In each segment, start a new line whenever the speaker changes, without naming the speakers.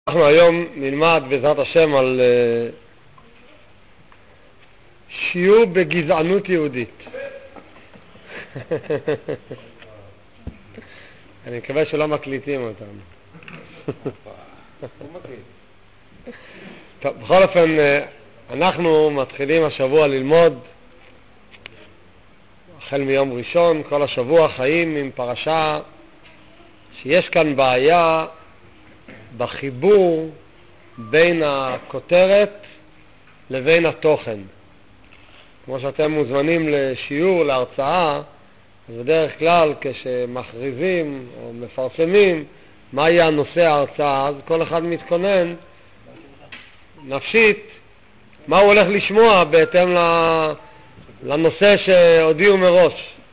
אנחנו היום נלמד בעזרת השם על שיעור בגזענות יהודית. אני מקווה שלא מקליטים אותם. טוב, בכל אופן, אנחנו מתחילים השבוע ללמוד החל מיום ראשון, כל השבוע חיים עם פרשה שיש כאן בעיה בחיבור בין הכותרת לבין התוכן. כמו שאתם מוזמנים לשיעור, להרצאה, אז בדרך כלל כשמכריזים או מפרסמים מה יהיה הנושא ההרצאה, אז כל אחד מתכונן נפשית מה הוא הולך לשמוע בהתאם לנושא שהודיעו מראש.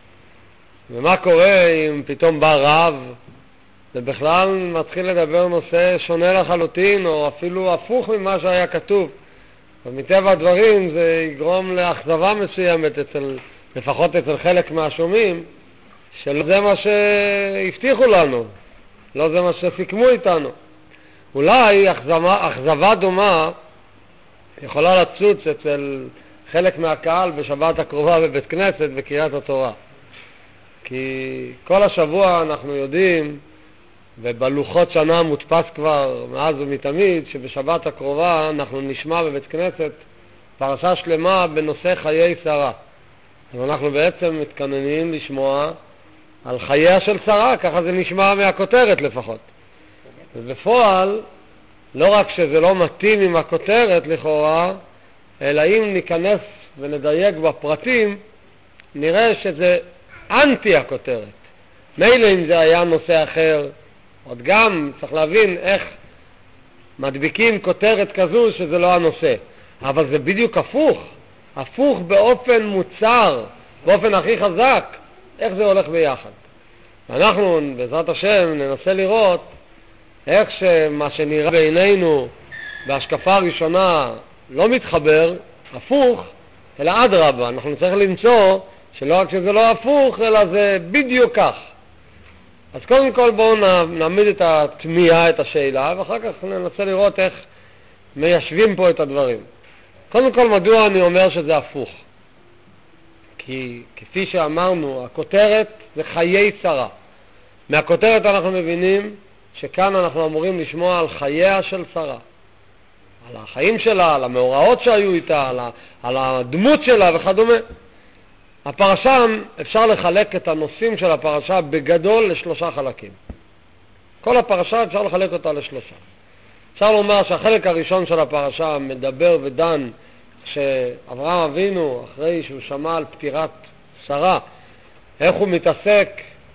ומה קורה אם פתאום בא רב ובכלל מתחיל לדבר נושא שונה לחלוטין או אפילו הפוך ממה שהיה כתוב. ומטבע הדברים זה יגרום לאכזבה מסוימת לפחות אצל חלק מהשומעים, שלא זה מה שהבטיחו לנו, לא זה מה שסיכמו איתנו. אולי אכזבה דומה יכולה לצוץ אצל חלק מהקהל בשבת הקרובה בבית כנסת בקריאת התורה. כי כל השבוע אנחנו יודעים, ובלוחות שנה מודפס כבר מאז ומתמיד, שבשבת הקרובה אנחנו נשמע בבית כנסת פרשה שלמה בנושא חיי שרה. אז אנחנו בעצם מתכוננים לשמוע על חייה של שרה, ככה זה נשמע מהכותרת לפחות. ובפועל, לא רק שזה לא מתאים עם הכותרת לכאורה, אלא אם ניכנס ונדייק בפרטים, נראה שזה אנטי הכותרת. מילא אם זה היה נושא אחר, עוד גם צריך להבין איך מדביקים כותרת כזו שזה לא הנושא. אבל זה בדיוק הפוך באופן מוצר, באופן הכי חזק, איך זה הולך ביחד. ואנחנו בעזרת השם ננסה לראות איך שמה שנראה בעינינו בהשקפה הראשונה לא מתחבר, הפוך, אלא אדרבה. אנחנו נצטרך למצוא שלא רק שזה לא הפוך, אלא זה בדיוק כך. אז קודם כל בואו נעמיד את התמיהה, את השאלה, ואחר כך ננסה לראות איך מיישבים פה את הדברים. קודם כל, מדוע אני אומר שזה הפוך? כי כפי שאמרנו, הכותרת זה חיי שרה. מהכותרת אנחנו מבינים שכאן אנחנו אמורים לשמוע על חייה של שרה. על החיים שלה, על המאורעות שהיו איתה, על הדמות שלה וכדומה. הפרשה, אפשר לחלק את הנושאים של הפרשה בגדול לשלושה חלקים. כל הפרשה אפשר לחלק אותה לשלושה. אפשר לומר שהחלק הראשון של הפרשה מדבר ודן שאברהם אבינו, אחרי שהוא שמע על פטירת שרה, איך הוא מתעסק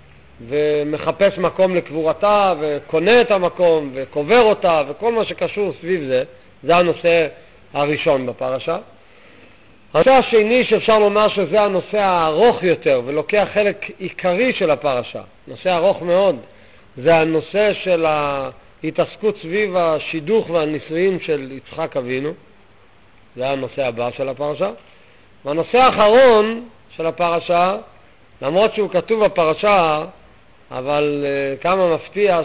ומחפש מקום לקבורתה וקונה את המקום וקובר אותה וכל מה שקשור סביב זה, זה הנושא הראשון בפרשה. הנושא השני שאפשר לומר שזה הנושא הארוך יותר ולוקח חלק עיקרי של הפרשה, נושא ארוך מאוד, זה הנושא של ההתעסקות סביב השידוך והנישואים של יצחק אבינו. זה הנושא הבא של הפרשה. והנושא האחרון של הפרשה, למרות שהוא כתוב בפרשה, אבל כמה מפתיע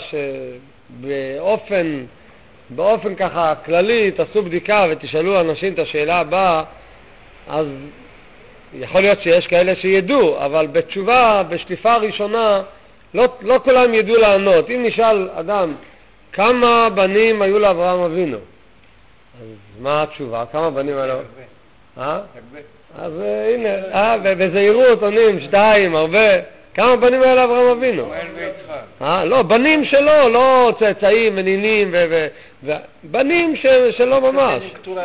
שבאופן ככה כללי תעשו בדיקה ותשאלו אנשים את השאלה הבאה, אז יכול להיות שיש כאלה שידעו, אבל בתשובה, בשליפה הראשונה, לא כולם ידעו לענות. אם נשאל אדם, כמה בנים היו לאברהם אבינו? אז מה התשובה? כמה בנים היו? אז הנה, בזהירות עונים 2, הרבה. כמה בנים היו לאברהם אבינו? לא, בנים שלו, לא צאצאים ונינים בנים שלו ממש.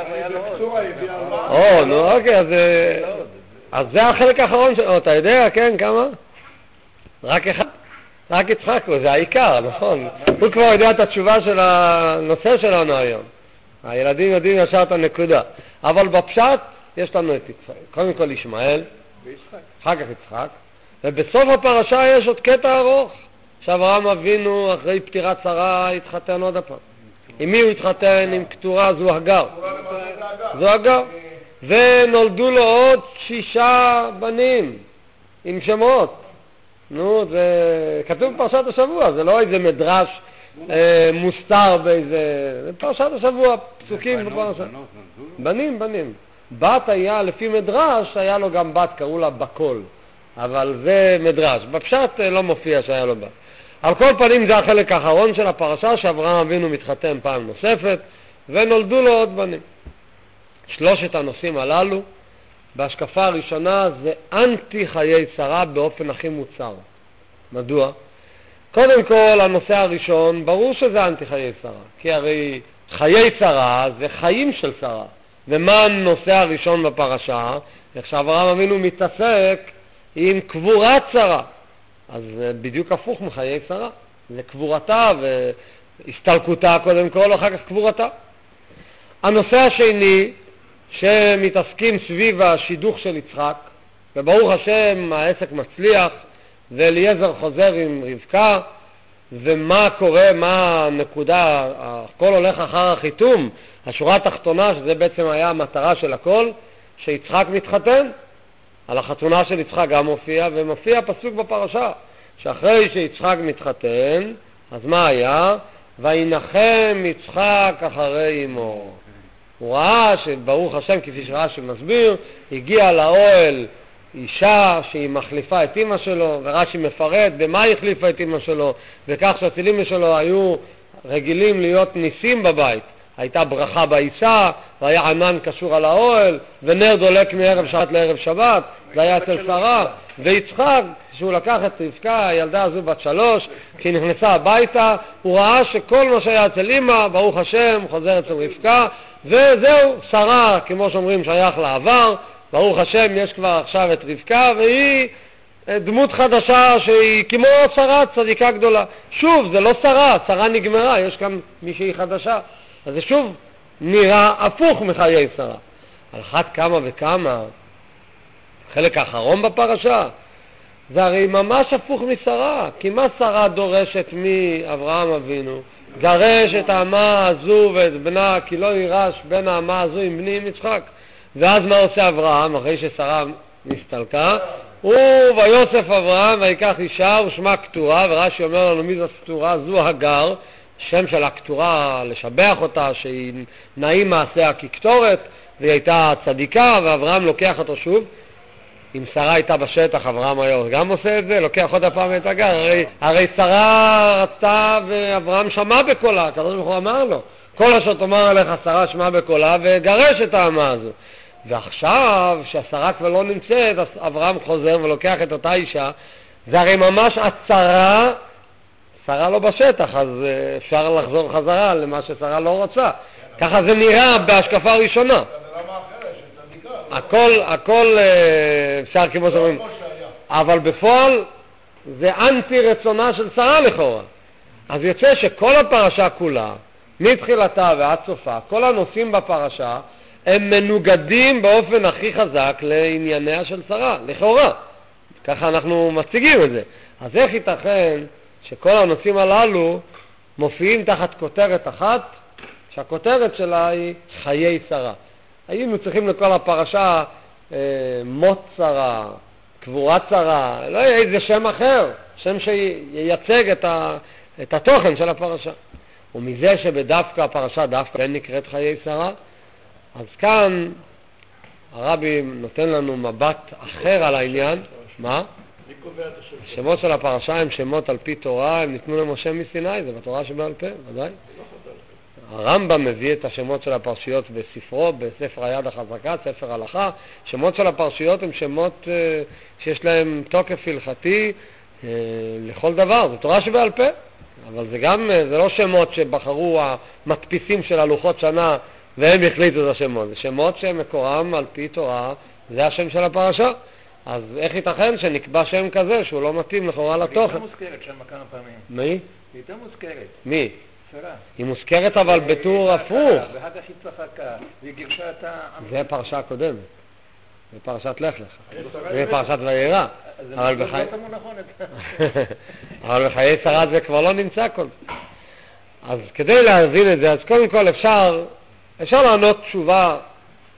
נו, אוקיי, אז זה החלק האחרון שלו. אתה יודע, כן, כמה? רק אחד. רק יצחק, זה העיקר, נכון. הוא כבר יודע את התשובה של הנושא שלנו היום. הילדים יודעים ישר את הנקודה. אבל בפשט יש לנו את יצחק. קודם כל ישמעאל, אחר כך יצחק, ובסוף הפרשה יש עוד קטע ארוך. שאברהם אבינו אחרי פטירת שרה התחתן עוד הפעם. עם מי הוא התחתן? עם כתורה, זו הגר. ונולדו לו עוד 6 בנים עם שמות. נו, זה כתוב בפרשת השבוע, זה לא איזה מדרש מוסתר באיזה... פרשת השבוע, פסוקים בפרשת. בנים. בת היה, לפי מדרש, היה לו גם בת, קראו לה בקול. אבל זה מדרש. בפשט לא מופיע שהיה לו בת. על כל פנים זה החלק האחרון של הפרשה, שאברהם אבינו מתחתן פעם נוספת, ונולדו לו עוד בנים. שלושת הנושאים הללו, בהשקפה הראשונה, זה אנטי חיי שרה באופן הכי מוצר. מדוע? קודם כל, הנושא הראשון, ברור שזה אנטי חיי שרה, כי הרי חיי שרה זה חיים של שרה. ומה הנושא הראשון בפרשה? איך שאברהם אבינו מתעסק עם קבורת שרה. אז זה בדיוק הפוך מחיי שרה. זה קבורתה והסתלקותה קודם כל, אחר כך קבורתה. הנושא השני, שמתעסקים סביב השידוך של יצחק, וברוך השם העסק מצליח, ואליעזר חוזר עם רבקה, ומה קורה, מה הנקודה, הכל הולך אחר החיתום, השורה התחתונה, שזה בעצם היה המטרה של הכל, שיצחק מתחתן. על החתונה של יצחק גם מופיע, ומופיע פסוק בפרשה, שאחרי שיצחק מתחתן, אז מה היה? וינחם יצחק אחרי אמו. הוא ראה שברוך השם, כפי שראה שמסביר, הגיע לאוהל אישה שהיא מחליפה את אמא שלו, ורש"י מפרט במה היא החליפה את אמא שלו, וכך שהצילים שלו היו רגילים להיות ניסים בבית. הייתה ברכה בעיסה, והיה ענן קשור על האוהל, ונר דולק מערב שבת לערב שבת, זה היה אצל שרה. ויצחק, כשהוא לקח את רבקה, הילדה הזו בת 3, כשהיא נכנסה הביתה, הוא ראה שכל מה שהיה אצל אמא, ברוך השם, חוזר אצל רבקה, וזהו, שרה, כמו שאומרים, שייך לעבר, ברוך השם, יש כבר עכשיו את רבקה, והיא דמות חדשה שהיא כמו שרה, צדיקה גדולה. שוב, זה לא שרה, שרה נגמרה, יש כאן מישהי חדשה. אז זה שוב נראה הפוך מחיי שרה. על אחת כמה וכמה, חלק האחרון בפרשה, זה הרי ממש הפוך משרה. כי מה שרה דורשת מאברהם אבינו? גרש את האמה הזו ואת בנה, כי לא יירש בין האמה הזו עם בני עם יצחק. ואז מה עושה אברהם אחרי ששרה נסתלקה? הוא ויוסף אברהם ויקח אישה ושמה כתורה, ורש"י אומר לנו מי זו כתורה? זו הגר, שם של הכתורה לשבח אותה שהיא נעים מעשיה כקטורת, והיא הייתה צדיקה, ואברהם לוקח אותו שוב. אם שרה הייתה בשטח, אברהם היה גם עושה את זה, לוקח עוד הפעם את הגר. הרי שרה רצתה ואברהם שמע בקולה, הקדוש ברוך הוא אמר לו, כל אשר תאמר עליך שרה שמע בקולה, וגרש את האמה הזו. ועכשיו שהשרה כבר לא נמצאת, אז אברהם חוזר ולוקח את אותה אישה. זה הרי ממש הצרה, שרה לא בשטח, אז אפשר לחזור חזרה למה ששרה לא רוצה. ככה זה נראה בהשקפה הראשונה. הכל אפשר כמו שאומרים, אבל בפועל זה אנטי רצונה של שרה לכאורה. אז יוצא שכל הפרשה כולה, מתחילתה ועד סופה, כל הנושאים בפרשה הם מנוגדים באופן הכי חזק לענייניה של שרה, לכאורה. ככה אנחנו מציגים את זה. אז איך ייתכן שכל הנושאים הללו מופיעים תחת כותרת אחת, שהכותרת שלה היא חיי שרה? היינו צריכים לכל הפרשה מות שרה, קבורת שרה, לא יהיה איזה שם אחר, שם שייצג את התוכן של הפרשה. ומזה שבדווקא הפרשה דווקא נקראת חיי שרה, אז כאן הרבי נותן לנו מבט אחר על העניין. מה? השמות של הפרשה הם שמות על פי תורה, הם ניתנו למשה מסיני, זה בתורה שבעל פה, ודאי. הרמב"ם מביא את השמות של הפרשיות בספרו, בספר היד החזקה, ספר הלכה. שמות של הפרשיות הם שמות שיש להם תוקף הלכתי לכל דבר, זה תורה שבעל פה. אבל זה גם, זה לא שמות שבחרו המדפיסים של הלוחות שנה והם החליטו את השמות, זה שמות שמקורם על פי תורה, זה השם של הפרשה. אז איך ייתכן שנקבע שם כזה שהוא לא מתאים לכאורה לתוכן?
היא מוזכרת שם כמה פעמים.
מי?
היא יותר מוזכרת.
מי?
שרה.
היא מוזכרת אבל בתור הפוך.
ואחר כך היא צחקה, והיא גירשה את העם.
זה הפרשה הקודמת. זה פרשת לך לך. זה פרשת וירא. אבל בחיי שרה זה כבר לא נמצא כל. אז כדי להבין את זה, אז קודם כל אפשר לענות תשובה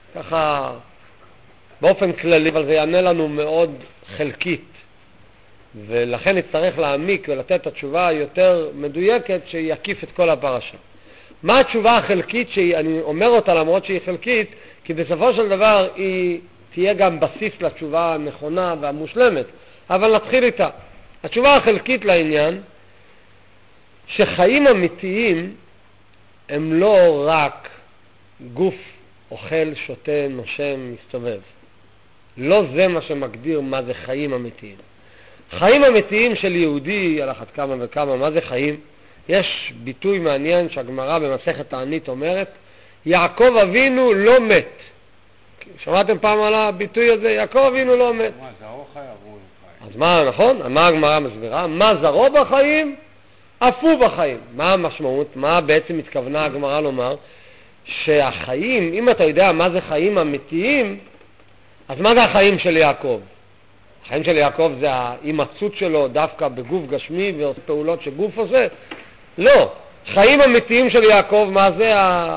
ככה באופן כללי, אבל זה יענה לנו מאוד חלקית. ולכן נצטרך להעמיק ולתת את התשובה היותר מדויקת שיקיף את כל הפרשה. מה התשובה החלקית שאני אומר אותה למרות שהיא חלקית? כי בסופו של דבר היא תהיה גם בסיס לתשובה הנכונה והמושלמת. אבל נתחיל איתה. התשובה החלקית לעניין, שחיים אמיתיים הם לא רק גוף אוכל, שותה, נושם, מסתובב. לא זה מה שמגדיר מה זה חיים אמיתיים. חיים אמיתיים של יהודי, על אחת כמה וכמה, מה זה חיים? יש ביטוי מעניין שהגמרא במסכת תענית אומרת, יעקב אבינו לא מת. שמעתם פעם על הביטוי הזה? יעקב אבינו לא מת.
מה, זרעו חי, עברו חי.
אז מה, נכון? מה הגמרא מסבירה? מה זרעו בחיים? אף הוא בחיים. מה המשמעות? מה בעצם התכוונה הגמרא לומר? שהחיים, אם אתה יודע מה זה חיים אמיתיים, אז מה זה החיים של יעקב? החיים של יעקב זה ההימצאות שלו דווקא בגוף גשמי ופעולות שגוף עושה? לא. חיים אמיתיים של יעקב, מה זה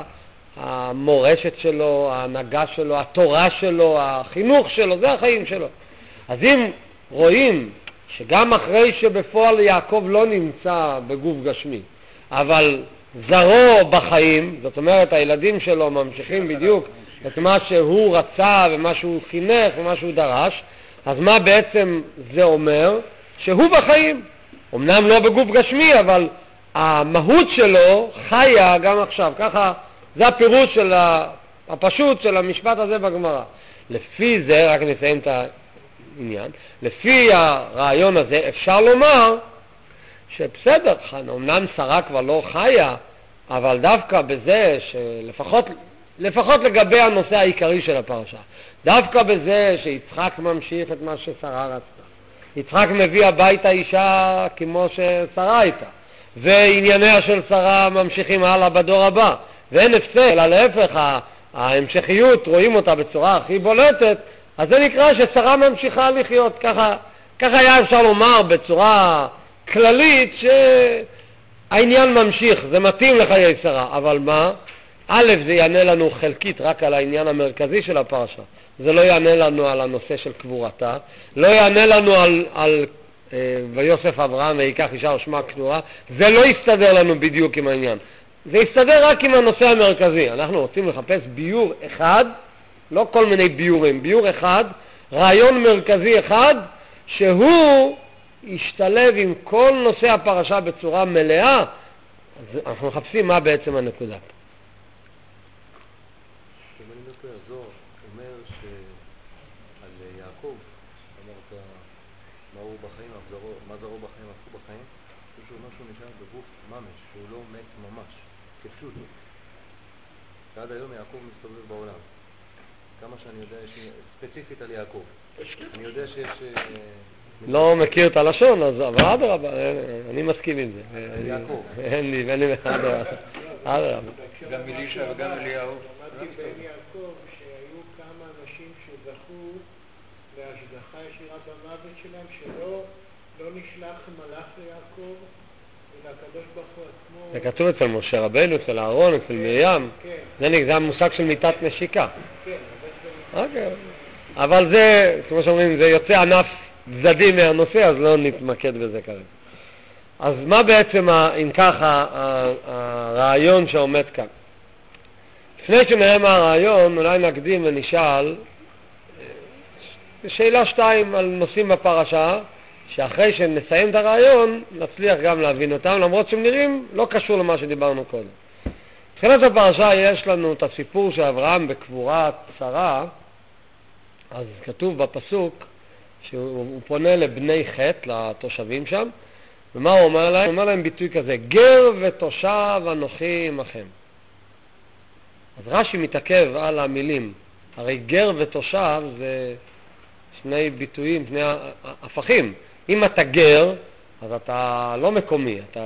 המורשת שלו, ההנהגה שלו, התורה שלו, החינוך שלו, זה החיים שלו. אז אם רואים שגם אחרי שבפועל יעקב לא נמצא בגוף גשמי, אבל זרו בחיים, זאת אומרת הילדים שלו ממשיכים בדיוק את מה שהוא רצה ומה שהוא חינך ומה שהוא דרש, אז מה בעצם זה אומר? שהוא בחיים. אמנם לא בגוף גשמי, אבל המהות שלו חיה גם עכשיו. ככה, זה הפירוש של הפשוט של המשפט הזה בגמרא. לפי זה, רק נסיים את העניין, לפי הרעיון הזה אפשר לומר שבסדר, אמנם שרה כבר לא חיה, אבל דווקא בזה לפחות לגבי הנושא העיקרי של הפרשה, דווקא בזה שיצחק ממשיך את מה ששרה רצתה. יצחק מביא הביתה אישה כמו ששרה הייתה, וענייניה של שרה ממשיכים הלאה בדור הבא, ואין הפסק, אלא להפך, ההמשכיות רואים אותה בצורה הכי בולטת, אז זה נקרא ששרה ממשיכה לחיות. ככה היה אפשר לומר בצורה כללית שהעניין ממשיך, זה מתאים לחיי שרה, אבל מה? א', זה יענה לנו חלקית רק על העניין המרכזי של הפרשה. זה לא יענה לנו על הנושא של קבורתה, לא יענה לנו על ויוסף אברהם ויקח אישה ושמה כנועה, זה לא יסתדר לנו בדיוק עם העניין. זה יסתדר רק עם הנושא המרכזי. אנחנו רוצים לחפש ביור אחד, לא כל מיני ביורים, ביור אחד, רעיון מרכזי אחד, שהוא ישתלב עם כל נושא הפרשה בצורה מלאה. אז אנחנו מחפשים מה בעצם הנקודה.
אם אני דווקא יעזור, אומר שעל יעקב, אמרת מה הוא בחיים, מה זרעו בחיים, אף הוא בחיים, שהוא משהו נשאר בגוף ממש, שהוא לא מת ממש, כפשוט. ועד היום יעקב מסתובב בעולם. כמה שאני יודע, יש ספציפית על יעקב. אני יודע שיש...
לא מכיר את הלשון, אבל אדרבה, אני מסכים עם זה.
יעקב.
אין לי אדרבה.
גם אלישע וגם אליהו.
שמעתי בן יעקב שהיו כמה אנשים שזכו להשגחה ישירה במוות שלהם, שלא נשלח מלאך ליעקב, אלא הקדוש ברוך הוא עצמו.
זה כתוב אצל משה רבנו, אצל אהרון, אצל מרים. זה המושג של מיטת נשיקה.
כן.
אבל זה, כמו שאומרים, זה יוצא ענף צדדי מהנושא, אז לא נתמקד בזה כרגע. אז מה בעצם, אם ככה, הרעיון שעומד כאן? לפני שנראה מה הרעיון, אולי נקדים ונשאל שאלה 2 על נושאים בפרשה, שאחרי שנסיים את הרעיון, נצליח גם להבין אותם, למרות שהם נראים לא קשור למה שדיברנו קודם. בתחילת הפרשה יש לנו את הסיפור של אברהם בקבורת שרה, אז כתוב בפסוק שהוא פונה לבני חטא, לתושבים שם, ומה הוא אומר להם? הוא אומר להם ביטוי כזה, גר ותושב אנוכי עמכם. אז רש"י מתעכב על המילים, הרי גר ותושב זה שני ביטויים, שני הפכים. אם אתה גר, אז אתה לא מקומי, אתה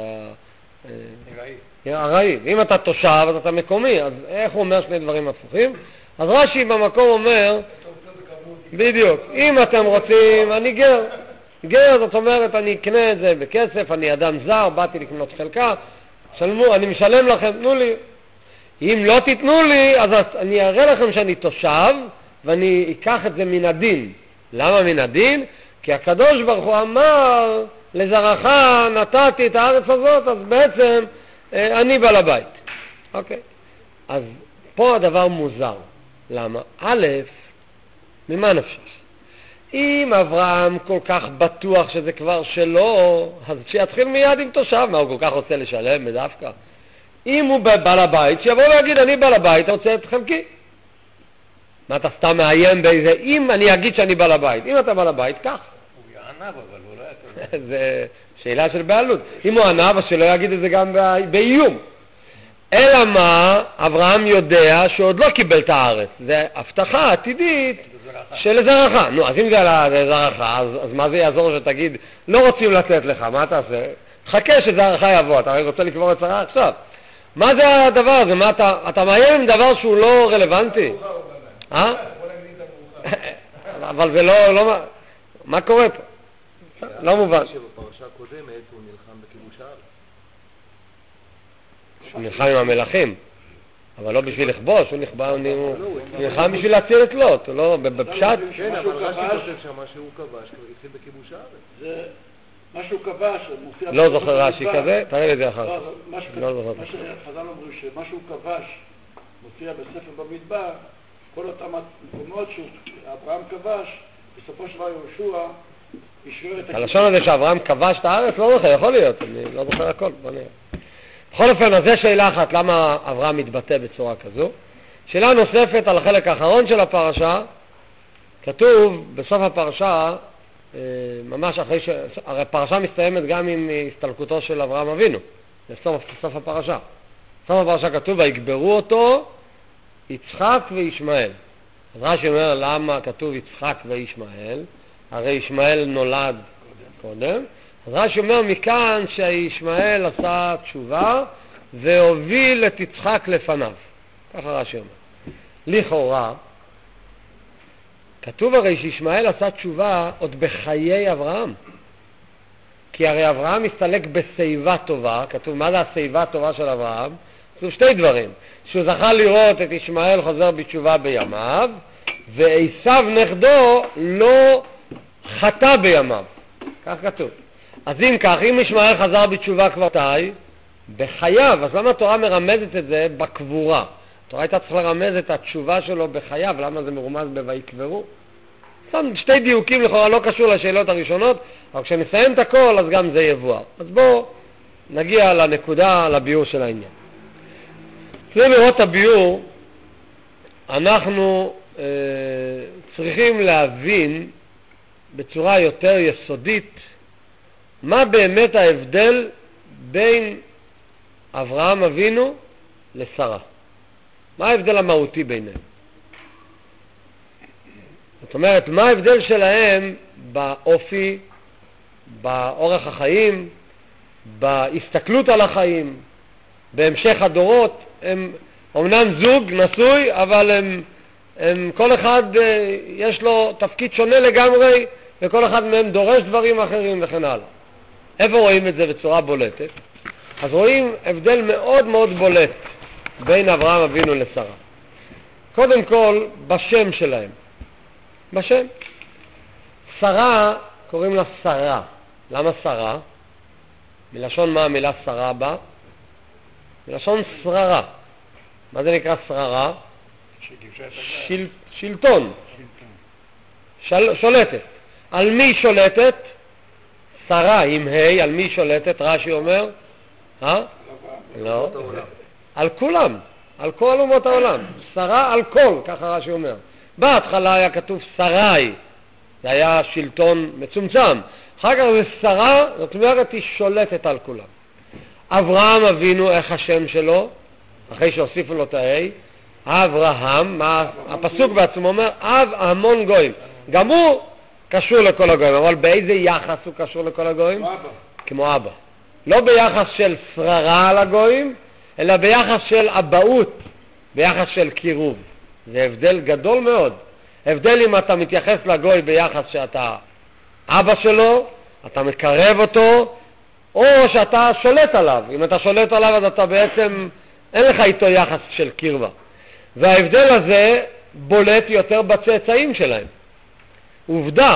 ארעי. אם אתה תושב, אז אתה מקומי. אז איך הוא אומר שני דברים הפוכים? אז רש"י במקום אומר, בדיוק, אם אתם רוצים, אני גר. גר, זאת אומרת, אני אקנה את זה בכסף, אני אדם זר, באתי לקנות חלקה, שלמו, אני משלם לכם, תנו לי. אם לא תיתנו לי, אז אני אראה לכם שאני תושב, ואני אקח את זה מן הדין. למה מן הדין? כי הקדוש ברוך הוא אמר, לזרעך נתתי את הארץ הזאת, אז בעצם אני בעל הבית. אוקיי. אז פה הדבר מוזר. למה? א', ממה נפשש? אם אברהם כל כך בטוח שזה כבר שלו, אז שיתחיל מיד עם תושב. מה, הוא כל כך רוצה לשלם בדווקא? אם הוא בעל הבית, שיבוא ויגיד, אני בעל הבית, אני רוצה את חלקי. מה, אתה סתם מאיים באיזה, אם אני אגיד שאני בעל הבית, אם אתה בעל הבית, כך.
הוא יענב, אבל הוא לא יתן.
זה שאלה של בעלות. אם הוא ענב, אז שלא יגיד את זה גם באיום. אלא מה, אברהם יודע שהוא עוד לא קיבל את הארץ. זה הבטחה עתידית של זרעך. נו, אז אם זה לזרעך, אז מה זה יעזור שתגיד, לא רוצים לתת לך, מה אתה עושה? חכה שזרעך יבוא, אתה רוצה לקבור את זרעך עכשיו. מה זה הדבר הזה? מה אתה מאיים עם דבר שהוא לא רלוונטי? אבל זה לא, מה קורה פה? לא מובן.
שבפרשה הקודמת הוא נלחם בכיבוש הארץ.
הוא נלחם עם המלכים, אבל לא בשביל לכבוש, הוא נלחם בשביל להציל את לוט, לא בפשט.
כן, אבל רש"י חושב שמה שהוא כבש התחיל בכיבוש הארץ.
זה מה שהוא כבש, מופיע...
לא זוכר רש"י כזה, תראה את זה אחר.
לא זוכר. מה שחז"ל אומרים שמה שהוא כבש מופיע בספר במדבר, כל אותם מקומות שאברהם כבש, בסופו של דבר יהושע ישמר את...
הלשון הזה שאברהם כבש את הארץ, לא זוכר, יכול להיות, אני לא זוכר הכל, בוא נראה. בכל אופן, אז זו שאלה אחת, למה אברהם מתבטא בצורה כזו. שאלה נוספת על החלק האחרון של הפרשה, כתוב בסוף הפרשה, ממש אחרי הרי הפרשה מסתיימת גם עם הסתלקותו של אברהם אבינו, בסוף הפרשה. בסוף הפרשה כתוב, ויקברו אותו יצחק וישמעאל. אז רש"י אומר, למה כתוב יצחק וישמעאל? הרי ישמעאל נולד קודם. אז רש"י אומר מכאן שישמעאל עשה תשובה והוביל את יצחק לפניו. ככה רש"י אומר. לכאורה, כתוב הרי שישמעאל עשה תשובה עוד בחיי אברהם. כי הרי אברהם מסתלק בשיבה טובה. כתוב, מה זה השיבה טובה של אברהם? כתוב שתי דברים. שהוא זכה לראות את ישמעאל חוזר בתשובה בימיו, ועשיו נכדו לא חטא בימיו. כך כתוב. אז אם כך, אם ישמעאל חזר בתשובה כבר מתי? בחייו. אז למה התורה מרמזת את זה בקבורה? התורה הייתה צריך לרמז את התשובה שלו בחייו. למה זה מרומז בויקברו? שתי דיוקים לכאורה לא קשור לשאלות הראשונות, אבל כשנסיים את הכל אז גם זה יבואר. אז בואו נגיע לנקודה, לביור של העניין. כדי לראות את הביור, אנחנו צריכים להבין בצורה יותר יסודית מה באמת ההבדל בין אברהם אבינו לשרה. מה ההבדל המהותי ביניהם? זאת אומרת, מה ההבדל שלהם באופי, באורח החיים, בהסתכלות על החיים, בהמשך הדורות? הם אומנם זוג נשוי, אבל הם כל אחד יש לו תפקיד שונה לגמרי, וכל אחד מהם דורש דברים אחרים וכן הלאה. איפה רואים את זה בצורה בולטת? אז רואים הבדל מאוד מאוד בולט בין אברהם אבינו לשרה. קודם כל, בשם שלהם. בשם. שרה, קוראים לה שרה. למה שרה? מלשון מה המילה שרה בה? מלשון שררה. מה זה נקרא שררה? שלטון. שולטת. על מי שולטת? שרה עם ה', על מי שולטת? רש"י אומר? לא. על כולם. על כל אומות העולם. שרה על כל, ככה רש"י אומר. בהתחלה היה כתוב שרי. זה היה שלטון מצומצם. אחר כך זה שרה, זאת אומרת היא שולטת על כולם. אברהם אבינו, איך השם שלו? אחרי שהוסיפו לו את ה-A, אברהם, מה הפסוק בעצמו אומר? אב המון גויים. גם הוא קשור לכל הגויים, אבל באיזה יחס הוא קשור לכל הגויים? כמו אבא. לא ביחס של שררה על הגויים, אלא ביחס של אבאות, ביחס של קירוב. זה הבדל גדול מאוד. הבדל אם אתה מתייחס לגוי ביחס שאתה אבא שלו, אתה מקרב אותו, או שאתה שולט עליו. אם אתה שולט עליו אז אתה בעצם, אין לך איתו יחס של קרבה. וההבדל הזה בולט יותר בצאצאים שלהם. עובדה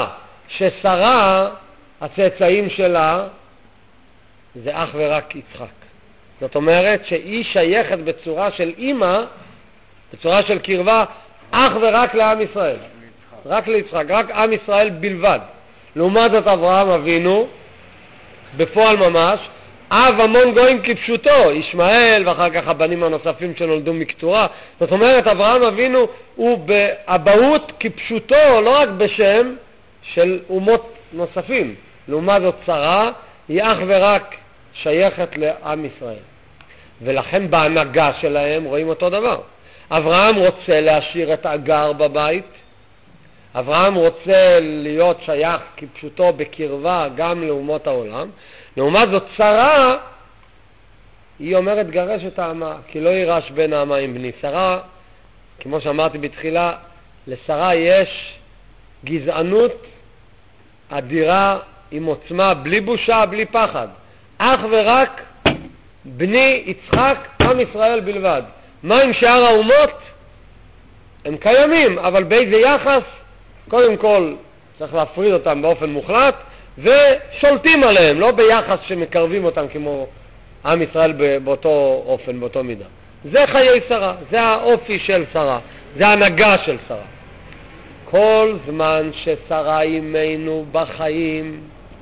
ששרה, הצאצאים שלה, זה אך ורק יצחק. זאת אומרת שהיא שייכת בצורה של אימא, בצורה של קרבה, אך ורק לעם ישראל. רק ליצחק, רק עם ישראל בלבד. לעומת זאת אברהם אבינו, בפועל ממש, אב המון גויים כפשוטו, ישמעאל ואחר כך הבנים הנוספים שנולדו מקטורה. זאת אומרת, אברהם אבינו הוא באבהות כפשוטו, לא רק בשם של אומות נוספים. לעומת זאת שרה, היא אך ורק שייכת לעם ישראל. ולכן בהנהגה שלהם רואים אותו דבר. אברהם רוצה להשאיר את אגר בבית, אברהם רוצה להיות שייך כפשוטו בקרבה גם לאומות העולם. לעומת זאת שרה, היא אומרת גרש את העמה, כי לא יירש בין העמה עם בני. שרה, כמו שאמרתי בתחילה, לשרה יש גזענות אדירה עם עוצמה, בלי בושה, בלי פחד. אך ורק בני יצחק, עם ישראל בלבד. מה עם שאר האומות? הם קיימים, אבל באיזה יחס? קודם כל צריך להפריד אותם באופן מוחלט, ושולטים עליהם, לא ביחס שמקרבים אותם כמו עם ישראל באותו אופן, באותו מידה. זה חיי שרה, זה האופי של שרה, זה ההנהגה של שרה. כל זמן ששרה אימנו בחיים,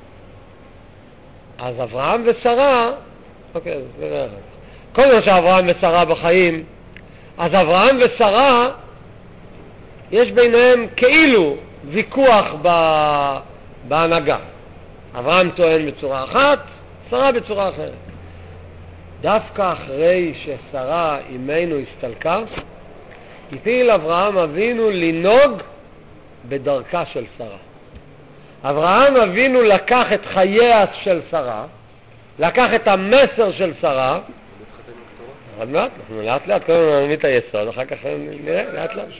אז אברהם ושרה, אוקיי, זה נראה. כל זמן שאברהם ושרה בחיים, אז אברהם ושרה, יש ביניהם כאילו ויכוח בהנהגה. אברהם טוען בצורה אחת, שרה בצורה אחרת. דווקא אחרי ששרה אימנו הסתלקה, התחיל אברהם אבינו לנהוג בדרכה של שרה. אברהם אבינו לקח את חייה של שרה, לקח את המסר של שרה, עוד מעט, אנחנו לאט לאט, קודם נעמיד את היסוד, אחר כך נראה, לאט לאט.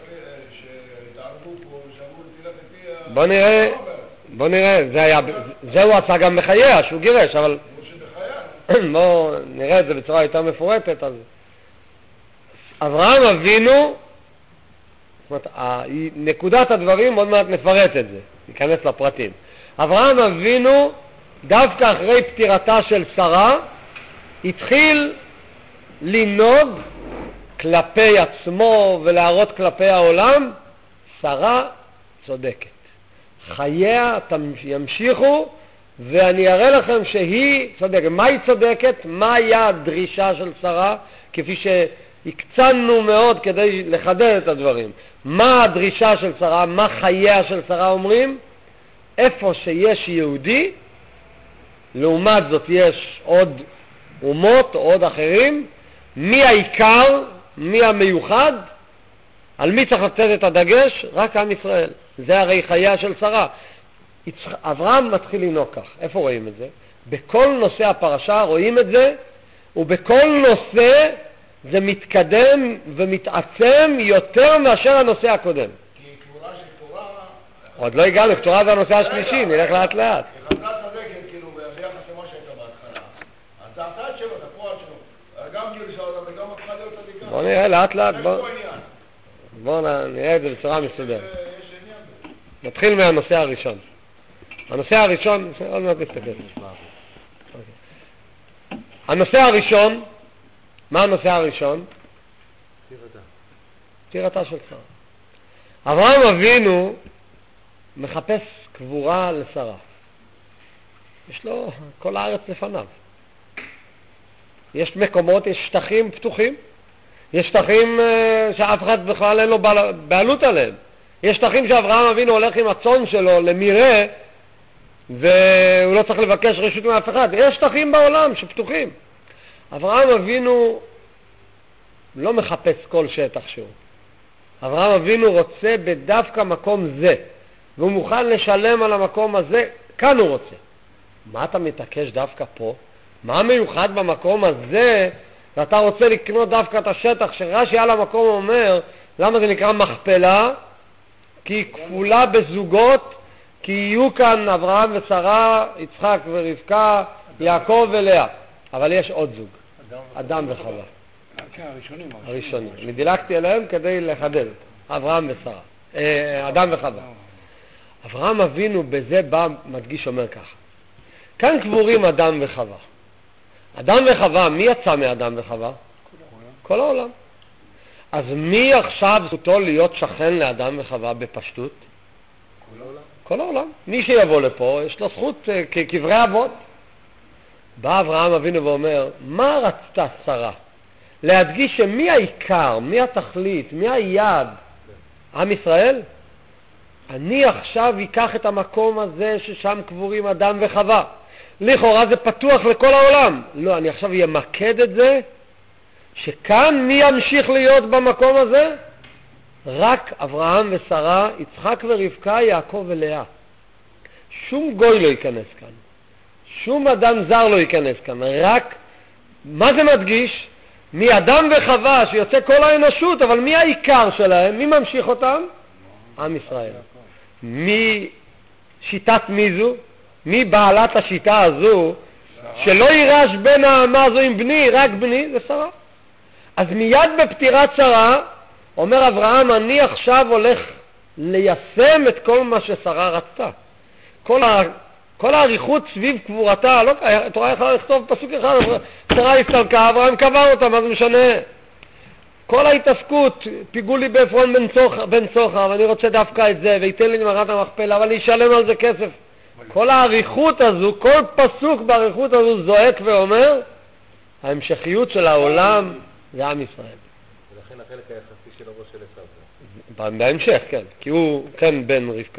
בוא נראה, זה הוא עשה גם בחייה, שהוא גירש, אבל בואו נראה את זה בצורה יותר מפורטת. אז אברהם אבינו, זאת אומרת, נקודת הדברים, עוד מעט נפרט את זה, ניכנס לפרטים. אברהם אבינו, דווקא אחרי פטירתה של שרה, התחיל לנהוג כלפי עצמו ולהראות כלפי העולם, שרה צודקת. חייה ימשיכו, ואני אראה לכם שהיא צודקת. מה היא צודקת? מה היה הדרישה של שרה? כפי שהקצנו מאוד כדי לחדד את הדברים. מה הדרישה של שרה? מה חייה של שרה אומרים? איפה שיש יהודי, לעומת זאת יש עוד אומות, עוד אחרים, מי העיקר, מי המיוחד, על מי צריך לתת את הדגש? רק עם ישראל. זה הרי חייה של שרה. אברהם מתחיל לנהוג כך. איפה רואים את זה? בכל נושא הפרשה רואים את זה, ובכל נושא זה מתקדם ומתעצם יותר מאשר הנושא הקודם.
כי כתורה של תורה...
עוד לא הגענו, כתורה זה הנושא השלישי, נלך לאט לאט.
היא חזרה צדקת, כאילו, ביחס למה שהייתה בהתחלה. אז זה הצד שלו, זה הפועל שלו. גם גירשה אותה וגם הפכה להיות צדיקה.
בוא נראה לאט לאט,
יש פה עניין.
בואו נראה את זה בצורה מסודרת. נתחיל מהנושא הראשון. הנושא הראשון, עוד מעט נסתכל. הנושא הראשון, מה הנושא הראשון? פטירתה של שרה. אברהם אבינו מחפש קבורה לשרה. יש לו כל הארץ לפניו. יש מקומות, יש שטחים פתוחים. יש שטחים שאף אחד בכלל אין לו בעלות עליהם. יש שטחים שאברהם אבינו הולך עם הצאן שלו למרעה, והוא לא צריך לבקש רשות מאף אחד. יש שטחים בעולם שפתוחים. אברהם אבינו לא מחפש כל שטח שהוא. אברהם אבינו רוצה בדווקא מקום זה, והוא מוכן לשלם על המקום הזה, כאן הוא רוצה. מה אתה מתעקש דווקא פה? מה מיוחד במקום הזה, ואתה רוצה לקנות דווקא את השטח שרש"י על המקום אומר, למה זה נקרא מכפלה? כי היא כפולה בזוגות, כי יהיו כאן אברהם ושרה, יצחק ורבקה, יעקב ולאה. אבל יש עוד זוג, אדם וחווה. הראשונים. אני דילגתי עליהם כדי לחדד. אברהם ושרה. אדם וחווה. אברהם אבינו בזה בא מדגיש אומר ככה. כאן קבורים אדם וחווה. אדם וחווה, מי יצא מאדם וחווה? כל העולם. אז מי עכשיו זכותו להיות שכן לאדם וחווה בפשטות?
כל העולם.
כל העולם. מי שיבוא לפה, יש לו זכות כקברי אבות. בא אברהם אבינו ואומר, מה רצתה שרה? להדגיש שמי העיקר, מי התכלית, מי היעד? עם ישראל? אני עכשיו אקח את המקום הזה ששם קבורים אדם וחווה. לכאורה זה פתוח לכל העולם. לא, אני עכשיו ימקד את זה, שכאן מי ימשיך להיות במקום הזה? רק אברהם ושרה, יצחק ורבקה, יעקב ולאה. שום גוי לא ייכנס כאן. שום אדם זר לא ייכנס כאן. רק, מה זה מדגיש? מאדם וחווה שיוצא כל האנושות, אבל מי העיקר שלהם? מי ממשיך אותם? עם ישראל. מי שיטת מי זו? מי בעלת השיטה הזו? שלא יירש בין האמה הזו עם בני, רק בני, זה שרה. אז מיד בפטירת שרה, אומר אברהם, אני עכשיו הולך ליישם את כל מה ששרה רצתה. כל העריכות סביב קבורתה, לא, התורה יכולה לכתוב פסוק אחד, שרה הסתלקה, אברהם קבר אותה, מה זה משנה? כל ההתעסקות, פיגעו לי בעפרון בן צוחר, ואני רוצה דווקא את זה, ויתן לי מערת המכפלה, אבל אני אשלם על זה כסף. כל העריכות הזו, כל פסוק בעריכות הזו זועק ואומר, ההמשכיות של העולם זה עם ישראל.
ולכן החלק היחסי של הראש של עשיו.
בהמשך, כן, כי הוא כן בן רבקה.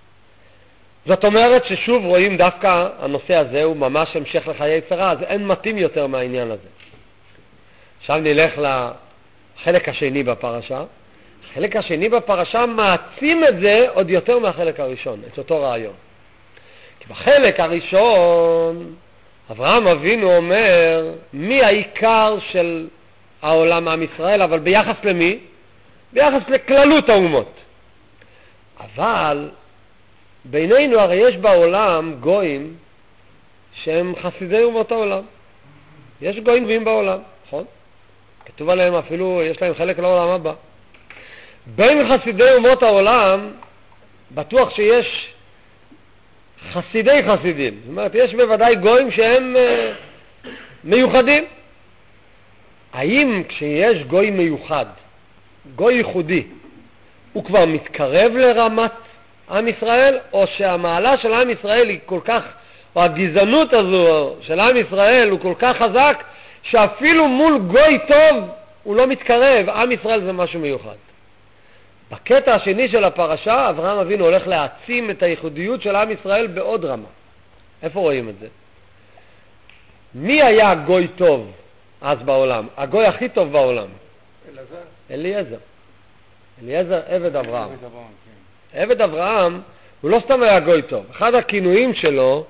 זאת אומרת ששוב רואים דווקא הנושא הזה הוא ממש המשך לחיי שרה, אז אין מתאים יותר מהעניין הזה. עכשיו נלך לחלק השני בפרשה. החלק השני בפרשה מעצים את זה עוד יותר מהחלק הראשון, את אותו רעיון. כי בחלק הראשון אברהם אבינו אומר מי העיקר של העולם עם ישראל, אבל ביחס למי? ביחס לכללות האומות. אבל בינינו הרי יש בעולם גויים שהם חסידי אומות העולם. יש גויים גויים בעולם, נכון? כתוב עליהם אפילו, יש להם חלק לעולם הבא. בין חסידי אומות העולם בטוח שיש חסידי חסידים. זאת אומרת, יש בוודאי גויים שהם מיוחדים. האם כשיש גוי מיוחד, גוי ייחודי, הוא כבר מתקרב לרמת עם ישראל, או שהמעלה של עם ישראל היא כל כך, או הגזענות הזו של עם ישראל הוא כל כך חזק, שאפילו מול גוי טוב הוא לא מתקרב. עם ישראל זה משהו מיוחד. בקטע השני של הפרשה, אברהם אבינו הולך להעצים את הייחודיות של עם ישראל בעוד רמה. איפה רואים את זה? מי היה גוי טוב אז בעולם? הגוי הכי טוב בעולם? אליעזר. אליעזר עבד אברהם. עבד אברהם הוא לא סתם היה גוי טוב. אחד הכינויים שלו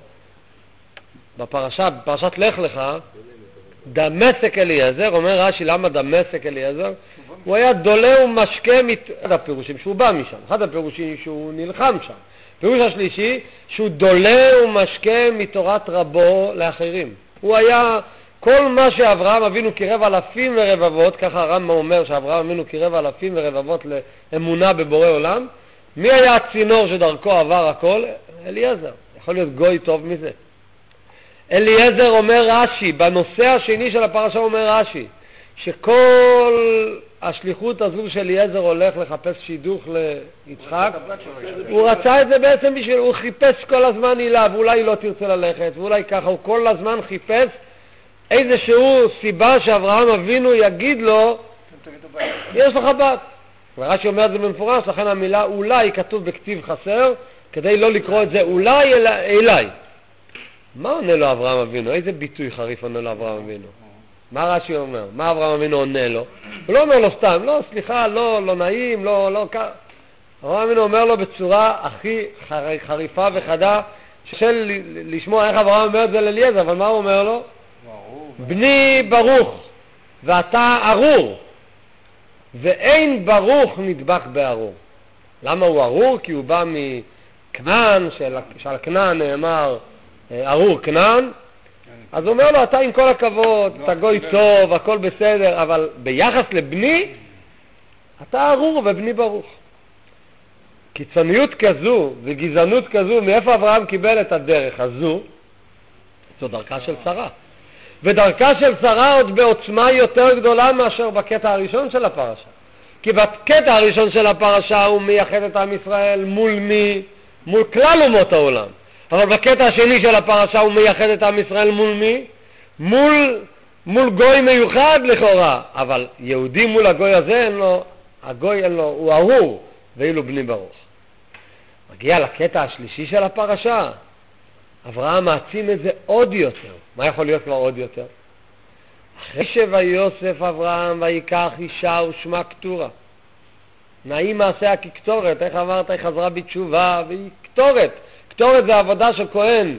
בפרשת לך לך, דמשק אליעזר, אומר רש"י למה דמשק אליעזר? הוא היה דולה ומשקה אחד הפירושים שהוא בא משם, אחד הפירושים שהוא נלחם שם. פירוש השלישי שהוא דולה ומשקה מתורת רבו לאחרים. הוא היה כל מה שאברהם אבינו קירב אלפים ורבבות, ככה הרמב"ם אומר שאברהם אבינו קירב אלפים ורבבות לאמונה בבורא עולם. מי היה הצינור שדרכו עבר הכל? אליעזר. יכול להיות גוי טוב מזה. אליעזר אומר רש"י, בנושא השני של הפרשה אומר רש"י, שכל השליחות הזו של אליעזר הולך לחפש שידוך ליצחק, הוא רצה את זה בעצם בשביל, הוא חיפש כל הזמן הילה, ואולי לא תרצה ללכת, ואולי ככה, הוא כל הזמן חיפש איזשהו סיבה שאברהם אבינו יגיד לו, יש לך בת. ורש"י אומר את זה במפורש, לכן המילה אולי כתוב בכתיב חסר, כדי לא לקרוא את זה אולי אלא אליי. מה עונה לו אברהם אבינו? איזה ביטוי חריף עונה לו אברהם אבינו? מה רש"י אומר? מה אברהם אבינו עונה לו? הוא לא אומר לו סתם, לא, סליחה, לא נעים, לא כך. אברהם אבינו אומר לו בצורה הכי חריפה וחדה, של לשמוע איך אברהם אומר את זה לאליעזר, אבל מה הוא אומר לו? בני ברוך, ואתה ארור, ואין ברוך נדבק בארור. למה הוא ארור? כי הוא בא מכנען, שעל כנען נאמר ארור כנען, אז הוא אומר לו, אתה עם כל הכבוד, אתה גוי טוב, הכל בסדר, אבל ביחס לבני, אתה ארור ובני ברוך. קיצוניות כזו וגזענות כזו, מאיפה אברהם קיבל את הדרך הזו? זו דרכה של שרה. ודרכה של שרה עוד בעוצמה יותר גדולה מאשר בקטע הראשון של הפרשה. כי בקטע הראשון של הפרשה הוא מייחד את עם ישראל מול מי? מול כלל אומות העולם. אבל בקטע השני של הפרשה הוא מייחד את עם ישראל מול מי? מול גוי מיוחד לכאורה. אבל יהודי מול הגוי הזה אין לו, הגוי אין לו, הוא ארור, ואילו בני ברוך. מגיע לקטע השלישי של הפרשה, אברהם מעצים את זה עוד יותר. מה יכול להיות כבר עוד יותר? אחרי שויוסף אברהם ויקח אישה ושמה קטורה. נעים מעשה כקטורת, איך אמרת? היא חזרה בתשובה והיא קטורת. קטורת זה עבודה של כהן.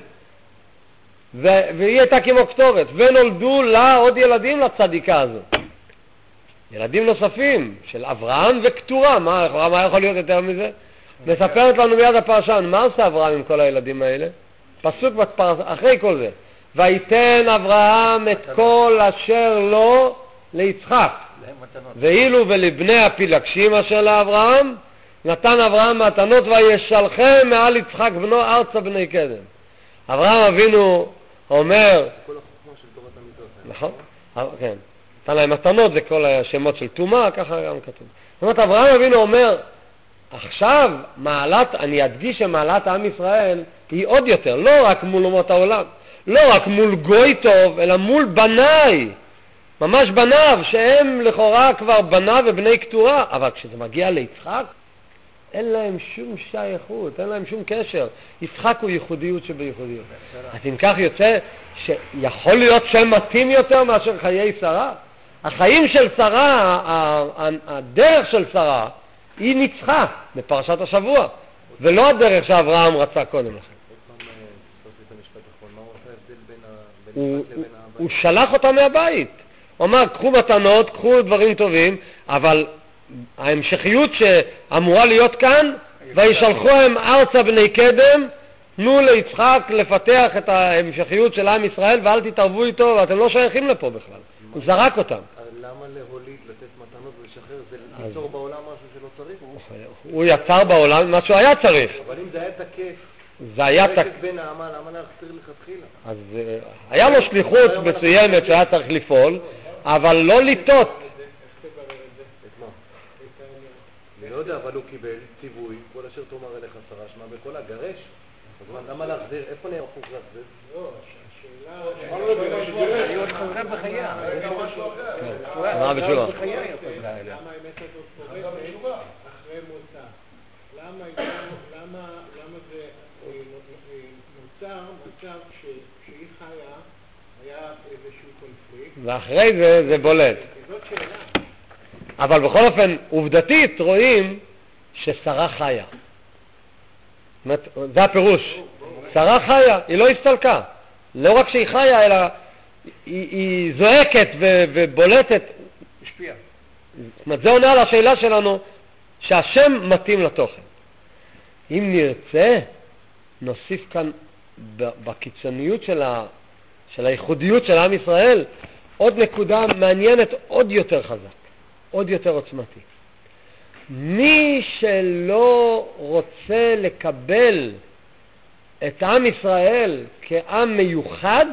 והיא הייתה כמו קטורת. ונולדו לה עוד ילדים לצדיקה הזו. ילדים נוספים של אברהם וקטורה. מה יכול להיות יותר מזה? מספרת לנו מיד הפרשן, מה עושה אברהם עם כל הילדים האלה? פסוק אחרי כל זה. ויתן אברהם את כל אשר לו ליצחק. ואילו ולבני הפילגשים אשר לאברהם, נתן אברהם מתנות וישלחם מעל יצחק בנו ארצה בני קדם. אברהם אבינו אומר,
כל החוכמה של תורת המידות.
נכון? כן. נתן להם מתנות, זה כל השמות של תומה, ככה גם כתוב. זאת אומרת, אברהם אבינו אומר, עכשיו אני אדגיש שמעלת עם ישראל היא עוד יותר, לא רק מול אומות העולם, לא רק מול גוי טוב, אלא מול בניי, ממש בניו, שהם לכאורה כבר בניו ובני קטורה, אבל כשזה מגיע ליצחק, אין להם שום שייכות, אין להם שום קשר. יצחק הוא ייחודיות שבייחודיות. אז אם כך יוצא שיכול להיות שהם מתאים יותר מאשר חיי שרה. החיים של שרה, הדרך של שרה, היא ניצחה בפרשת השבוע, ולא הדרך שאברהם רצה קודם לכן. הוא שלח אותה מהבית. הוא אמר, קחו מתנות, קחו דברים טובים, אבל ההמשכיות שאמורה להיות כאן, וישלחו הם ארצה בני קדם, תנו ליצחק לפתח את ההמשכיות של עם ישראל, ואל תתערבו איתו, ואתם לא שייכים לפה בכלל. הוא זרק אותם.
למה להוליד, לתת מתנות ולשחרר? זה ליצור בעולם משהו שלא צריך?
הוא יצר בעולם מה שהוא היה צריך.
אבל אם זה היה תקף,
זה היה תקף
בין העמה, למה להחסיר לכתחילה?
אז היה לו שליחות מסוימת שהיה צריך לפעול, אבל לא לטעות.
אני לא יודע, אבל הוא קיבל ציווי, כל אשר תאמר אליך שרה, שמע בכל הגרש. אז למה להחזיר? איפה נהיה חוץ להחזיר?
לא, השאלה...
היא עוד חזרה בחייה.
מה בשורה?
למה האמת הזאת קורית אחרי מוצא? למה זה נוצר מצב כשהיא חיה היה איזשהו קונפליקט?
ואחרי זה בולט.
זאת שאלה.
אבל בכל אופן, עובדתית רואים ששרה חיה. זה הפירוש. שרה חיה, היא לא הסתלקה. לא רק שהיא חיה, אלא היא זועקת ובולטת.
השפיעה.
זאת אומרת, זה עונה על השאלה שלנו, שהשם מתאים לתוכן. אם נרצה, נוסיף כאן בקיצוניות של הייחודיות של עם ישראל, עוד נקודה מעניינת עוד יותר חזק, עוד יותר עוצמתי. מי שלא רוצה לקבל את עם ישראל כעם מיוחד,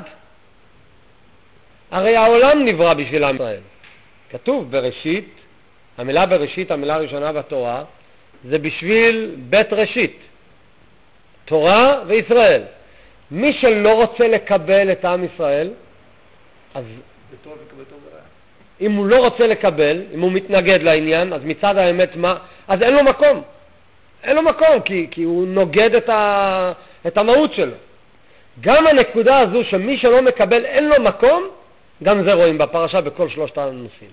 הרי העולם נברא בשביל עם ישראל. כתוב בראשית, המילה בראשית, המילה הראשונה בתורה, זה בשביל בית ראשית, תורה וישראל. מי שלא רוצה לקבל את עם ישראל, אז אם הוא לא רוצה לקבל, אם הוא מתנגד לעניין, אז מצד האמת מה? אז אין לו מקום. אין לו מקום, כי הוא נוגד את המהות שלו. גם הנקודה הזו שמי שלא מקבל אין לו מקום, גם זה רואים בפרשה בכל שלושת הנושאים.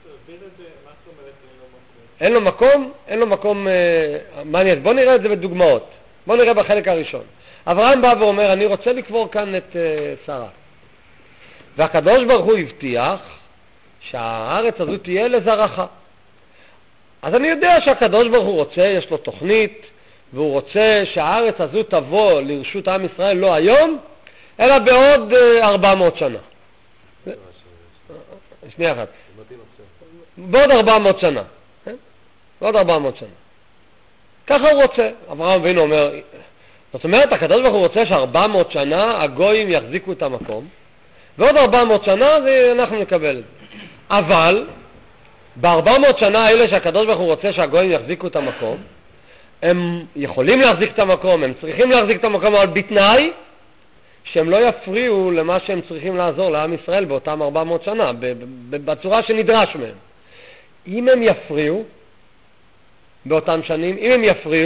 אין לו מקום, אין לו מקום מעניין. בוא נראה את זה בדוגמאות. בוא נראה בחלק הראשון. אברהם בא ואומר, אני רוצה לקבור כאן את שרה. והקדוש ברוך הוא הבטיח שהארץ הזו תהיה לזרעך. אז אני יודע שהקדוש ברוך הוא רוצה, יש לו תוכנית, והוא רוצה שהארץ הזו תבוא לרשות עם ישראל לא היום, אלא בעוד 400 שנה. שנייה אחת. בעוד 400 שנה. בעוד 400 שנה. ככה הוא רוצה. אברהם אבינו אומר, זאת אומרת, הקדוש ברוך הוא רוצה ש400 שנה הגויים יחזיקו את המקום, ועוד 400 שנה אנחנו נקבל את זה. אבל ב400 שנה האלה שהקדוש ברוך הוא רוצה שהגויים יחזיקו את המקום, הם יכולים להחזיק את המקום, הם צריכים להחזיק את המקום, אבל בתנאי שהם לא יפריעו למה שהם צריכים לעזור לעם ישראל באותם 400 שנה, בצורה שנדרש מהם. אם הם יפריעו באותם שנים, אם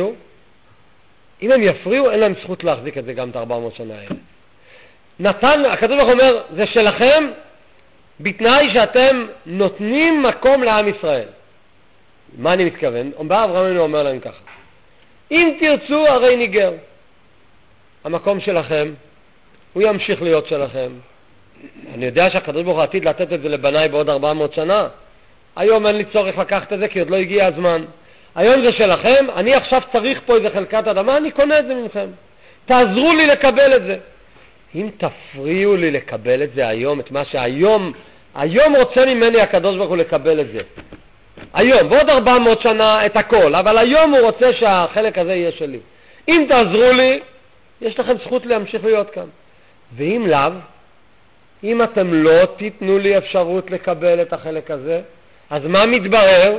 הם יפריעו, אין להם זכות להחזיק את זה גם את 400 שנה האלה. הקדוש ברוך הוא אומר, זה שלכם בתנאי שאתם נותנים מקום לעם ישראל. מה אני מתכוון? אברהם אבינו אומר להם ככה, אם תרצו הרי ניגר, המקום שלכם, הוא ימשיך להיות שלכם. אני יודע שהקדוש ברוך הוא עתיד לתת את זה לבניי בעוד 400 שנה. היום אין לי צורך לקחת את זה כי עוד לא הגיע הזמן. היום זה שלכם, אני עכשיו צריך פה איזה חלקת אדמה, אני קונה את זה ממכם. תעזרו לי לקבל את זה. אם תפריעו לי לקבל את זה היום, את מה שהיום רוצה ממני הקדוש ברוך הוא לקבל את זה. היום, בעוד 400 שנה את הכל, אבל היום הוא רוצה שהחלק הזה יהיה שלי. אם תעזרו לי, יש לכם זכות להמשיך להיות כאן. ואם לאו, אם אתם לא תיתנו לי אפשרות לקבל את החלק הזה, אז מה מתברר?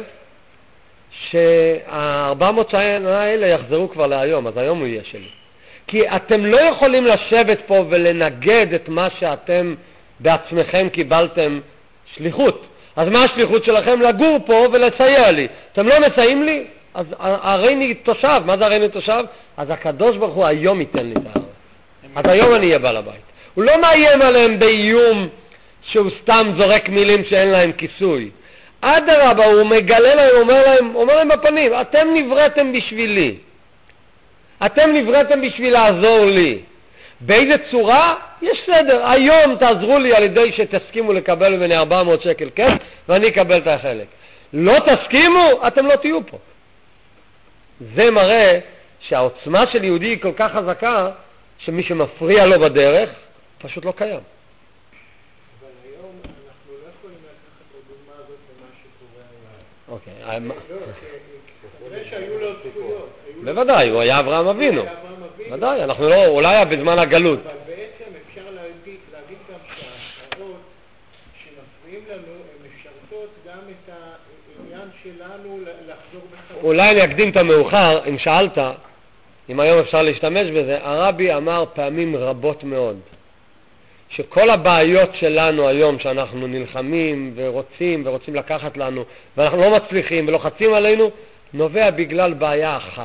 שה400 שנה האלה יחזרו כבר להיום, אז היום הוא יהיה שלי. כי אתם לא יכולים לשבת פה ולנגד את מה שאתם בעצמכם קיבלתם שליחות. אז מה השליחות שלכם? לגור פה ולסייע לי. אתם לא מסייעים לי? אז הרי אני תושב. מה זה הרי אני תושב? אז הקדוש ברוך הוא היום ייתן לי את הארץ. אז היום אני אהיה בעל הבית. הוא לא מאיים עליהם באיום שהוא סתם זורק מילים שאין להם כיסוי. אדרבה, הוא מגלה להם, אומר להם בפנים, אתם נבראתם בשבילי. אתם נבראתם בשביל לעזור לי. באיזה צורה? יש סדר. היום תעזרו לי על ידי שתסכימו לקבל ממני 400 שקל, כן? ואני אקבל את החלק. לא תסכימו, אתם לא תהיו פה. זה מראה שהעוצמה של יהודי היא כל כך חזקה, שמי שמפריע לו בדרך, פשוט לא קיים.
אבל היום אנחנו לא יכולים לקחת את הדוגמה הזאת למה שקורה היום.
אוקיי.
כנראה שהיו לו זכויות.
בוודאי, הוא היה אברהם אבינו. ודאי, אנחנו לא, אולי היה בזמן הגלות.
אבל בעצם אפשר להגיד גם שההשערות שמפריעים לנו, הן משרתות גם את העניין שלנו לחזור בחזרה.
אולי אני אקדים את המאוחר, אם שאלת, אם היום אפשר להשתמש בזה, הרבי אמר פעמים רבות מאוד, שכל הבעיות שלנו היום שאנחנו נלחמים ורוצים לקחת לנו, ואנחנו לא מצליחים ולוחצים עלינו, נובע בגלל בעיה אחת.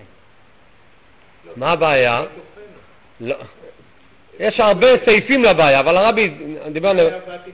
מה הבעיה? לא. יש הרבה סעיפים לבעיה, אבל הרבי דיבר על...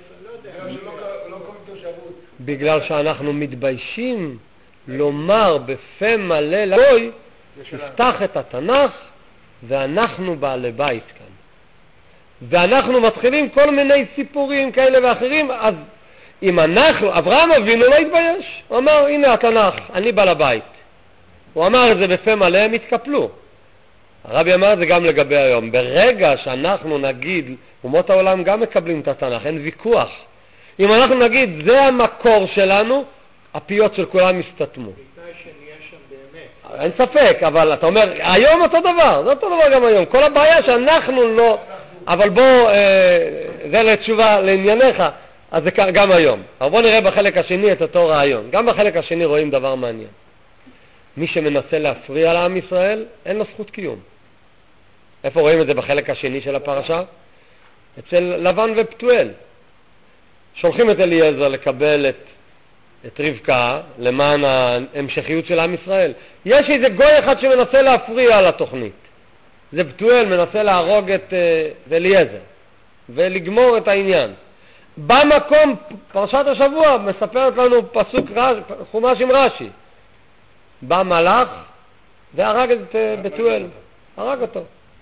בגלל שאנחנו מתביישים לומר בפה מלא לגוי, תפתח את התנ"ך ואנחנו בעלי בית כאן. ואנחנו מתחילים כל מיני סיפורים כאלה ואחרים, אז אם אנחנו, אברהם אבינו לא התבייש. הוא אמר, הנה התנ"ך, אני בעל הבית. הוא אמר את זה בפה מלא, הם התקפלו. הרבי אמר את זה גם לגבי היום. ברגע שאנחנו נגיד, אומות העולם גם מקבלים את התנ"ך, אין ויכוח. אם אנחנו נגיד, זה המקור שלנו, הפיות של כולם יסתתמו.
בתנאי שנהיה שם באמת.
אין ספק, אבל אתה אומר, היום אותו דבר, זה אותו דבר גם היום. כל הבעיה שאנחנו לא, אבל בוא, זה לתשובה לענייניך, אז זה גם היום. אבל בוא נראה בחלק השני את אותו רעיון. גם בחלק השני רואים דבר מעניין. מי שמנסה להפריע לעם ישראל, אין לו זכות קיום. איפה רואים את זה בחלק השני של הפרשה? אצל לבן ופתואל. שולחים את אליעזר לקבל את רבקה למען ההמשכיות של עם ישראל. יש איזה גוי אחד שמנסה להפריע על התוכנית. זה פתואל מנסה להרוג את אליעזר ולגמור את העניין. במקום, פרשת השבוע מספרת לנו פסוק חומש עם רש"י. בא מלאך והרג את בתואל. הרג אותו.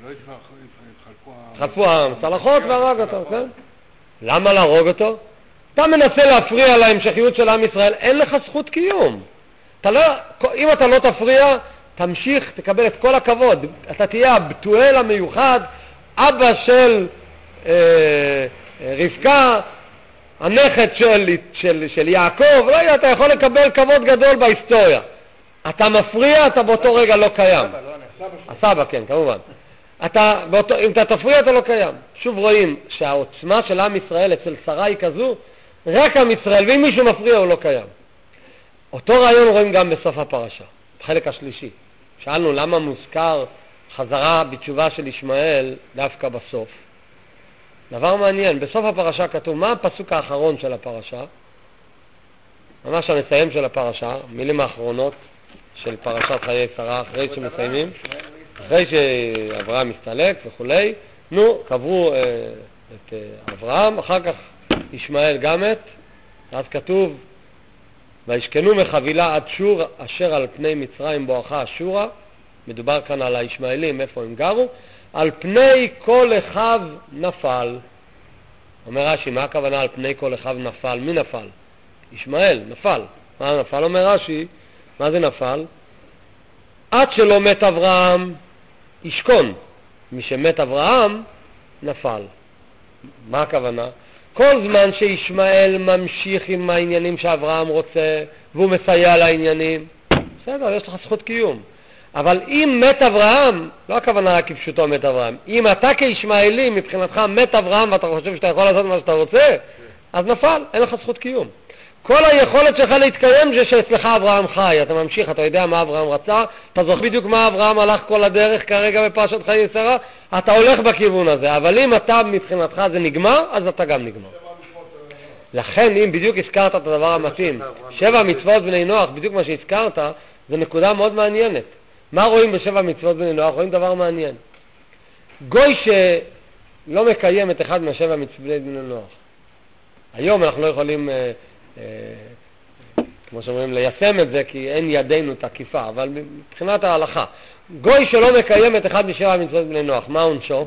התחלפו המסלחות והרג אותו, כן? למה להרוג אותו? אתה מנסה להפריע להמשכיות של עם ישראל, אין לך זכות קיום. אם אתה לא תפריע, תמשיך, תקבל את כל הכבוד. אתה תהיה הבתואל המיוחד, אבא של רבקה, הנכד של יעקב, לא, אתה יכול לקבל כבוד גדול בהיסטוריה. אתה מפריע, אתה באותו רגע לא קיים. הסבא, כן, כמובן. אם אתה תפריע, אתה לא קיים. שוב רואים שהעוצמה של עם ישראל אצל שרה היא כזו, רק עם ישראל, ואם מישהו מפריע הוא לא קיים. אותו רעיון רואים גם בסוף הפרשה, בחלק השלישי. שאלנו למה מוזכר חזרה בתשובה של ישמעאל דווקא בסוף. דבר מעניין, בסוף הפרשה כתוב, מה הפסוק האחרון של הפרשה? ממש המסיים של הפרשה, מילים האחרונות של פרשת חיי שרה, אחרי שמסיימים, אחרי שאברהם מסתלק וכולי, קברו את אברהם, אחר כך ישמעאל גם אז כתוב, וישכנו מחבילה עד שור אשר על פני מצרים בואכה אשורה, מדובר כאן על הישמעאלים, איפה הם גרו, על פני כל אחיו נפל. אומר רש"י, מה הכוונה על פני כל אחיו נפל? מי נפל? ישמעאל, נפל. מה נפל? אומר רש"י, מה זה נפל? עד שלא מת אברהם, ישכון. מי שמת אברהם, נפל. מה הכוונה? כל זמן שישמעאל ממשיך עם העניינים שאברהם רוצה, והוא מסייע לעניינים, בסדר, יש לך זכות קיום. אבל אם מת אברהם, לא הכוונה רק כפשוטו מת אברהם, אם אתה כישמעאלי מבחינתך מת אברהם ואתה חושב שאתה יכול לעשות מה שאתה רוצה, אז נפל, אין לך זכות קיום. כל היכולת שלך להתקיים זה שאצלך אברהם חי, אתה ממשיך, אתה יודע מה אברהם רצה, אתה זוכר בדיוק מה אברהם הלך כל הדרך כרגע בפרשת חיי שרה, אתה הולך בכיוון הזה, אבל אם אתה מבחינתך זה נגמר, אז אתה גם נגמר. לכן אם בדיוק הזכרת את הדבר המתאים, 7 מצוות בני נוח, בדיוק מה שהזכרת, זה נקודה מאוד מעניינת. מה רואים ב7 מצוות בני נוח? רואים דבר מעניין. גוי שלא מקיים את אחד מה7 מצוות בני נוח. היום אנחנו לא יכולים, כמו שאומרים, ליישם את זה, כי אין ידינו תקיפה, אבל מבחינת ההלכה, גוי שלא מקיים את אחד מ7 מצוות בני נוח, מה עונשו?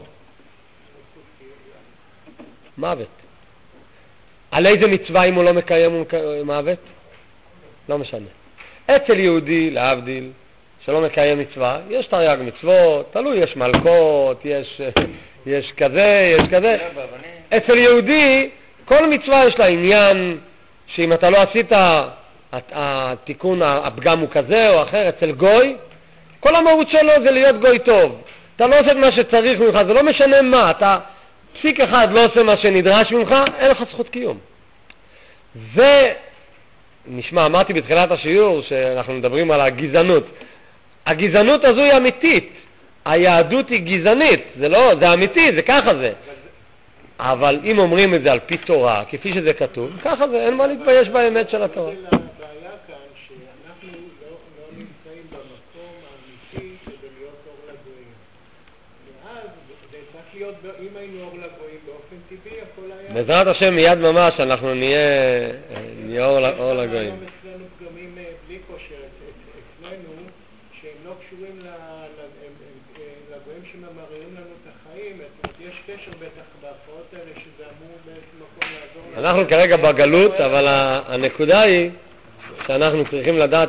מוות. על איזה מצווה אם הוא לא מקיים הוא מוות? לא משנה. אצל יהודי, להבדיל, שלא מקיים מצווה, יש תרי"ג מצוות, תלוי, יש מלכות, יש כזה, יש כזה. אצל יהודי, כל מצווה יש לה עניין, שאם אתה לא עשית, התיקון, הפגם הוא כזה או אחר. אצל גוי, כל המהות שלו זה להיות גוי טוב. אתה לא עושה את מה שצריך ממך, זה לא משנה מה, אתה פסיק אחד לא עושה מה שנדרש ממך, אין לך זכות קיום. נשמע, אמרתי בתחילת השיעור שאנחנו מדברים על הגזענות. הגזענות הזו היא אמיתית. היהדות היא גזענית. זה לא, זה אמיתי, זה ככה זה. אבל אם אומרים את זה על פי תורה, כפי שזה כתוב, ככה זה, אין מה להתבייש באמת של התורה.
הבעיה כאן שאנחנו לא נמצאים במקום האמיתי כדי להיות אור לגויים. ואז זה צריך להיות, אם היינו אור לגויים באופן טבעי, הכל היה...
בעזרת השם מיד ממש אנחנו נהיה אור לגויים.
היום אצלנו פגמים בלי כושר אצלנו, שהם לא קשורים לגויים שממררים לנו את החיים. יש קשר בטח בהפרעות האלה שזה אמור באיזשהו מקום לעזור.
אנחנו כרגע בגלות, אבל הנקודה היא שאנחנו צריכים לדעת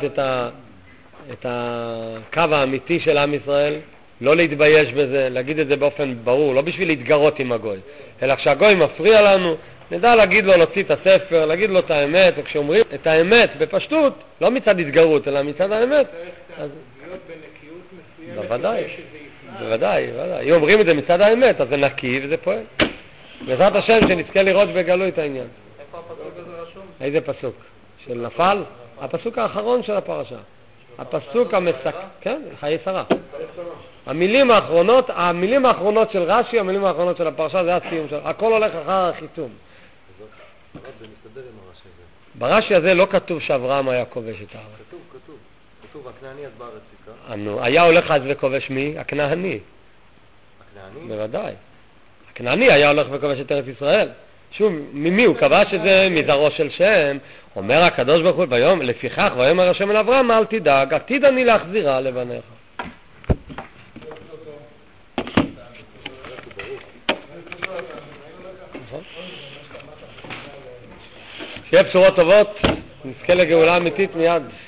את הקו האמיתי של עם ישראל, לא להתבייש בזה, להגיד את זה באופן ברור, לא בשביל להתגרות עם הגוי, אלא כשהגוי מפריע לנו, נדע להגיד לו להוציא את הספר, להגיד לו את האמת, וכשאומרים את האמת בפשטות, לא מצד התגרות, אלא מצד האמת.
אז להיות בנקיות מסוימת,
בוודאי, בוודאי. אם אומרים את זה מצד האמת, אז זה נקי וזה פועל. בעזרת השם שנזכה לראות בגלוי את העניין.
איפה הפסוק הזה רשום?
איזה פסוק? של נפל? הפסוק האחרון של הפרשה. הפסוק המסק... כן, חיי שרה. המילים האחרונות של רש"י, המילים האחרונות של הפרשה, זה הסיום של... הכל הולך אחר החיתום.
זה מסתדר עם הרש"י הזה.
ברש"י הזה לא כתוב שאברהם היה כובש את הארץ.
כתוב, הכנעני אז בארץ יקה.
היה הולך אז וכובש מי? הכנעני.
הכנעני?
בוודאי. הכנעני היה הולך וכובש את ארץ ישראל. שוב, ממי הוא כבש את זה? מזרעו של שם. אומר הקדוש ברוך הוא ביום, לפיכך ויאמר השם אל אברהם, אל תדאג, עתיד אני להחזירה לבניך. שיהיה בשורות טובות, נזכה לגאולה אמיתית מיד.